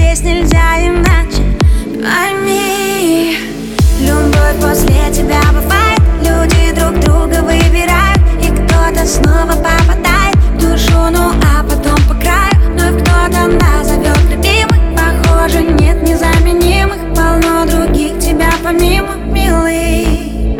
здесь нельзя иначе. Пойми, любовь после тебя бывает. Люди друг друга выбирают, и кто-то снова попадает в душу, ну а потом по краю. Вновь кто-то назовет любимых. Похоже, нет незаменимых, полно других тебя помимо, милый.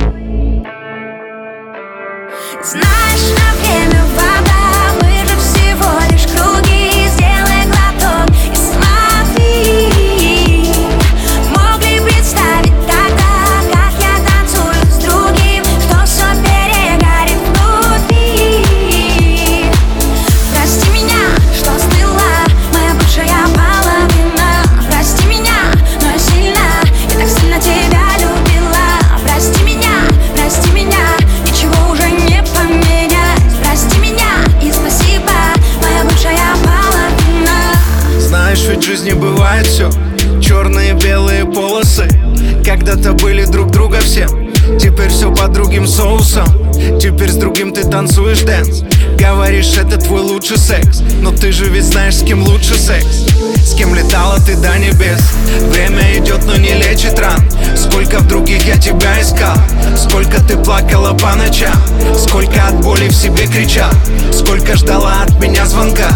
Знаешь, на время вода, мы же всего лишь круги. Сделай глоток и смотри. Мог ли представить тогда, как я танцую с другим, что все перегорит внутри. Прости меня, что стыла моя бывшая половина. Прости меня, но я сильно, я так сильно тебя любила. Прости меня, ничего уже не поменять. Прости меня и спасибо, моя бывшая половина. Знаешь, ведь в жизни бывает все, черные, белые полосы. Когда-то были друг друга все, теперь все под другим соусом. Теперь с другим ты танцуешь дэнс. Говоришь, это твой лучший секс, но ты же ведь знаешь, с кем лучше секс. С кем летала ты до небес. Время идет, но не лечит ран. Сколько в других я тебя искал, сколько ты плакала по ночам, сколько от боли в себе кричал, сколько ждала от меня звонка.